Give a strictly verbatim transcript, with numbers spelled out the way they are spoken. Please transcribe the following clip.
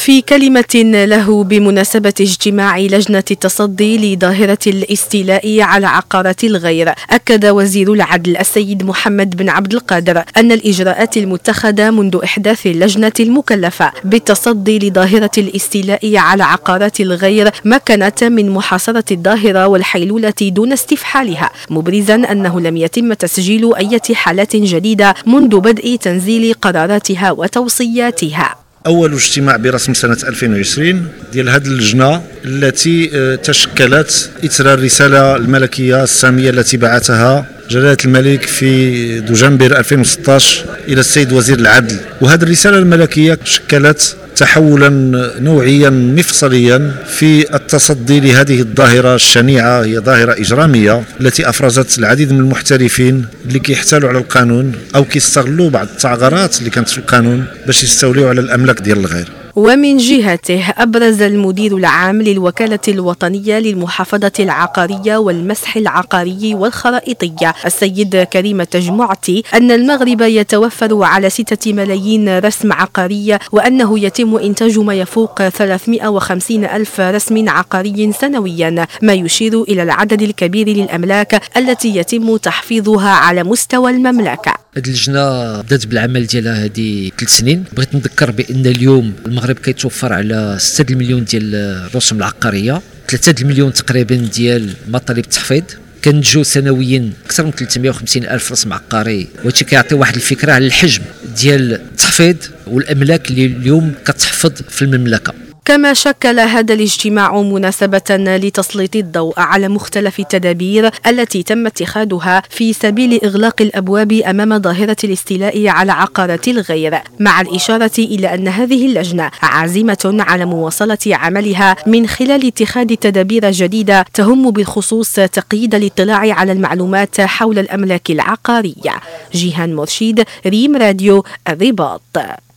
في كلمة له بمناسبة اجتماع لجنة التصدي لظاهرة الاستيلاء على عقارات الغير، أكد وزير العدل السيد محمد بن عبد القادر أن الإجراءات المتخذة منذ إحداث اللجنة المكلفة بالتصدي لظاهرة الاستيلاء على عقارات الغير مكنت من محاصرة الظاهرة والحيلولة دون استفحالها، مبرزا أنه لم يتم تسجيل أي حالات جديدة منذ بدء تنزيل قراراتها وتوصياتها. أول اجتماع برسم سنة ألفين وعشرين ديال هذه اللجنة التي تشكلت إثر الرسالة الملكية السامية التي بعثها جلالة الملك في دجنبر ألفين وستة عشر إلى السيد وزير العدل، وهذه الرسالة الملكية شكلت تحولا نوعيا مفصليا في التصدي لهذه الظاهرة الشنيعة. هي ظاهرة إجرامية التي أفرزت العديد من المحترفين اللي كيحتالوا على القانون أو كيستغلوا بعض الثغرات اللي كانت في القانون باش يستوليوا على الأملاك ديال الغير. ومن جهته أبرز المدير العام للوكالة الوطنية للمحافظة العقارية والمسح العقاري والخرائطية السيد كريم تجمعتي أن المغرب يتوفر على ستة ملايين رسم عقاري، وأنه يتم إنتاج ما يفوق ثلاثمائة وخمسين ألف رسم عقاري سنويا، ما يشير إلى العدد الكبير للأملاك التي يتم تحفيظها على مستوى المملكة. هذه اللجنة بدات بالعمل ديالها هذه ثلاث سنين. بغيت نذكر بأن اليوم المغرب كيتوفر على ستة المليون ديال الرسوم العقارية، ثلاثة المليون تقريبا ديال مطالب التحفيظ، كنتجو سنويا أكثر من ثلاثمائة وخمسين ألف رسم عقاري، وهادشي كيعطي واحد الفكرة على الحجم ديال التحفيظ والأملاك اللي اليوم كتحفظ في المملكة. كما شكل هذا الاجتماع مناسبة لتسليط الضوء على مختلف التدابير التي تم اتخاذها في سبيل إغلاق الأبواب أمام ظاهرة الاستيلاء على عقارات الغير، مع الإشارة إلى أن هذه اللجنة عازمة على مواصلة عملها من خلال اتخاذ تدابير جديدة تهم بالخصوص تقييد الاطلاع على المعلومات حول الأملاك العقارية. جيهان مرشيد، ريم راديو، الرباط.